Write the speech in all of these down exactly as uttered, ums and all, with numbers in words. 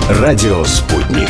Радио «Спутник».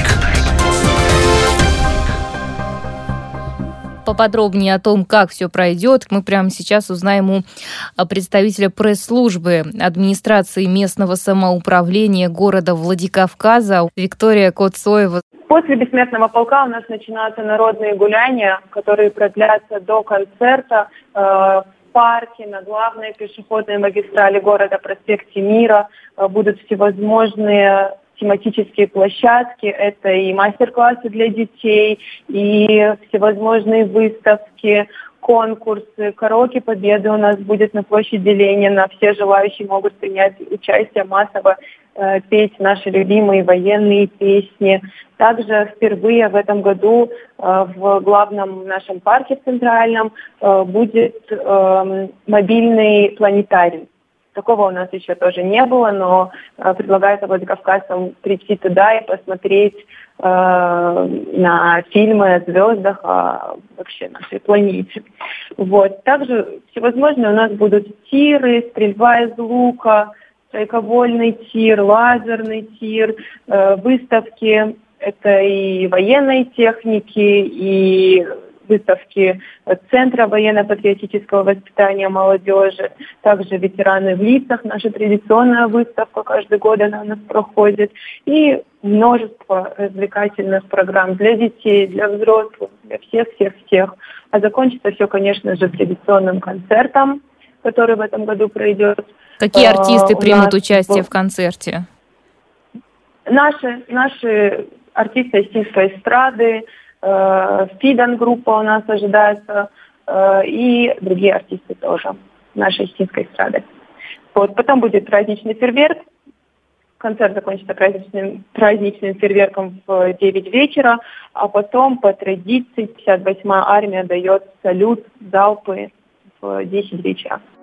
Поподробнее о том, как все пройдет, мы прямо сейчас узнаем у представителя пресс-службы администрации местного самоуправления города Владикавказа Виктория Коцоева. После «Бессмертного полка» у нас начинаются народные гуляния, которые продлятся до концерта э, в парке, на главной пешеходной магистрали города, проспекте Мира. Э, будут всевозможные тематические площадки, это и мастер-классы для детей, и всевозможные выставки, конкурсы, караоке Победы у нас будет на площади Ленина. Все желающие могут принять участие, массово э, петь наши любимые военные песни. Также впервые в этом году э, в главном нашем парке центральном э, будет э, мобильный планетарий. Такого у нас еще тоже не было, но э, предлагается владикавказцам прийти туда и посмотреть э, на фильмы о звездах, о вообще нашей планете. Вот. Также всевозможные у нас будут тиры, стрельба из лука, тройковольный тир, лазерный тир, э, выставки. Это и военной техники, и выставки Центра военно-патриотического воспитания молодежи, также ветераны в лицах, наша традиционная выставка каждый год она у нас проходит, и множество развлекательных программ для детей, для взрослых, для всех-всех-всех. А закончится все, конечно же, традиционным концертом, который в этом году пройдет. Какие артисты примут участие в концерте? Наши, наши артисты осетинской эстрады, Фидан-группа у нас ожидается, и другие артисты тоже нашей осетинской эстрады. Вот. Потом будет праздничный фейерверк. Концерт закончится праздничным, праздничным фейерверком в девять вечера, а потом по традиции пятьдесят восьмая армия дает салют, залпы в десять вечера.